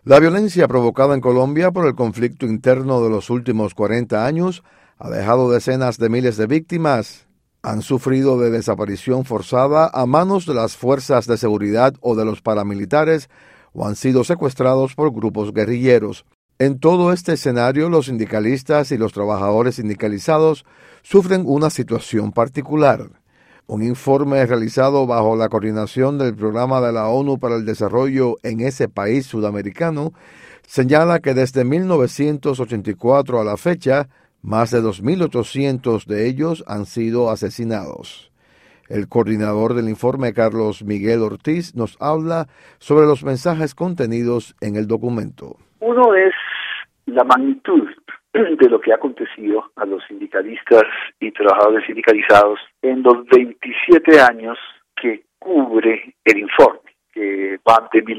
La violencia provocada en Colombia por el conflicto interno de los últimos 40 años ha dejado decenas de miles de víctimas. Han sufrido de desaparición forzada a manos de las fuerzas de seguridad o de los paramilitares o han sido secuestrados por grupos guerrilleros. En todo este escenario, los sindicalistas y los trabajadores sindicalizados sufren una situación particular. Un informe realizado bajo la coordinación del Programa de la ONU para el Desarrollo en ese país sudamericano señala que desde 1984 a la fecha, más de 2.800 de ellos han sido asesinados. El coordinador del informe, Carlos Miguel Ortiz, nos habla sobre los mensajes contenidos en el documento. Uno es la magnitud de lo que ha acontecido a los sindicalistas y trabajadores sindicalizados en los 27 años que cubre el informe, que van de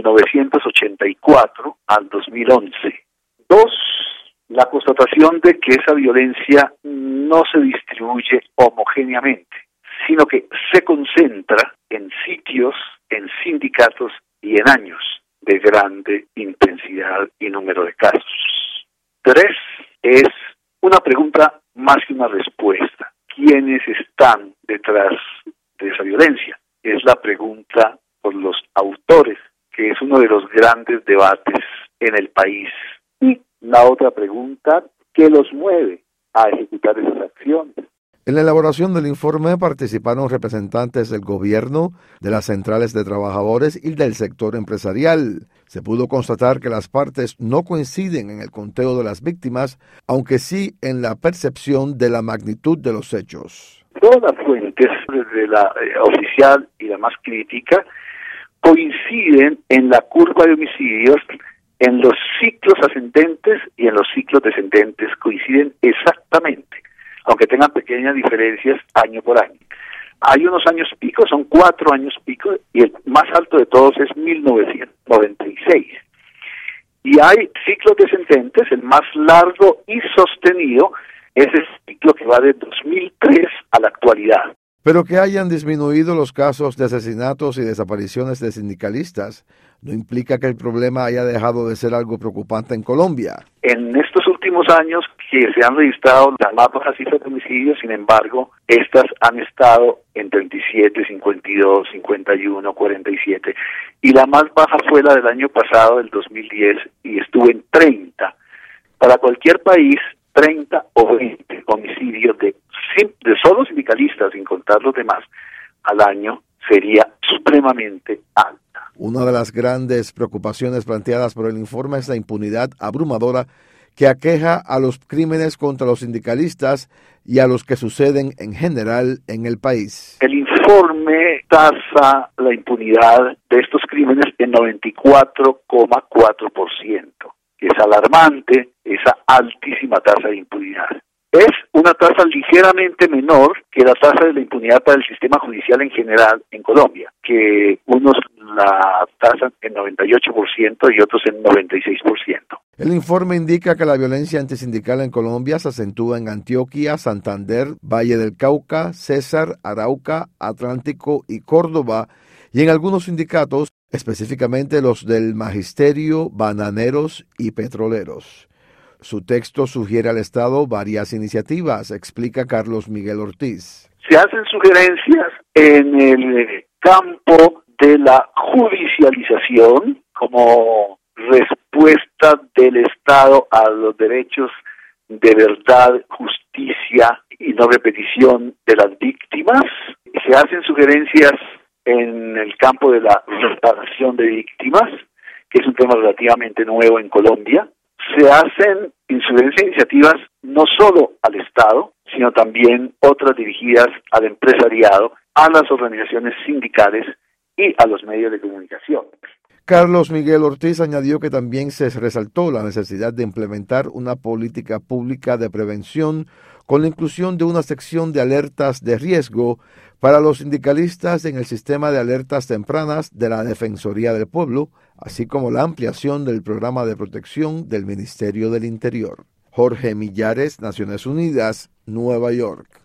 1984 al 2011. Dos, la constatación de que esa violencia no se distribuye homogéneamente, sino que se concentra en sitios, en sindicatos y en años de grande intensidad y número de casos. Tres, es una pregunta más que una respuesta. ¿Quiénes están detrás de esa violencia? Es la pregunta por los autores, que es uno de los grandes debates en el país. Y la otra pregunta, ¿qué los mueve a ejecutar esas acciones? En la elaboración del informe participaron representantes del gobierno, de las centrales de trabajadores y del sector empresarial. Se pudo constatar que las partes no coinciden en el conteo de las víctimas, aunque sí en la percepción de la magnitud de los hechos. Todas las fuentes, desde la oficial y la más crítica, coinciden en la curva de homicidios, en los ciclos ascendentes y en los ciclos descendentes, coinciden exactamente, aunque tengan pequeñas diferencias año por año. Hay unos años pico, son 4 años pico, y el más alto de todos es 1996. Y hay ciclos descendentes, el más largo y sostenido es el ciclo que va de 2003 a la actualidad. Pero que hayan disminuido los casos de asesinatos y desapariciones de sindicalistas no implica que el problema haya dejado de ser algo preocupante en Colombia. En estos últimos años que se han registrado las más bajas cifras de homicidios, sin embargo, estas han estado en 37, 52, 51, 47, y la más baja fue la del año pasado, del 2010, y estuvo en 30. Para cualquier país, 30 o 20 homicidios de solo sindicalistas, sin contar los demás, al año sería supremamente alta. Una de las grandes preocupaciones planteadas por el informe es la impunidad abrumadora que aqueja a los crímenes contra los sindicalistas y a los que suceden en general en el país. El informe tasa la impunidad de estos crímenes en 94,4%, que es alarmante esa altísima tasa de impunidad. Es una tasa ligeramente menor que la tasa de la impunidad para el sistema judicial en general en Colombia, que unos la tasan en 98% y otros en 96%. El informe indica que la violencia antisindical en Colombia se acentúa en Antioquia, Santander, Valle del Cauca, César, Arauca, Atlántico y Córdoba, y en algunos sindicatos, específicamente los del magisterio, bananeros y petroleros. Su texto sugiere al Estado varias iniciativas, explica Carlos Miguel Ortiz. Se hacen sugerencias en el campo de la judicialización como respuesta del Estado a los derechos de verdad, justicia y no repetición de las víctimas. Se hacen sugerencias en el campo de la reparación de víctimas, que es un tema relativamente nuevo en Colombia. Se hacen iniciativas no solo al Estado, sino también otras dirigidas al empresariado, a las organizaciones sindicales y a los medios de comunicación. Carlos Miguel Ortiz añadió que también se resaltó la necesidad de implementar una política pública de prevención con la inclusión de una sección de alertas de riesgo para los sindicalistas en el sistema de alertas tempranas de la Defensoría del Pueblo, así como la ampliación del programa de protección del Ministerio del Interior. Jorge Millares, Naciones Unidas, Nueva York.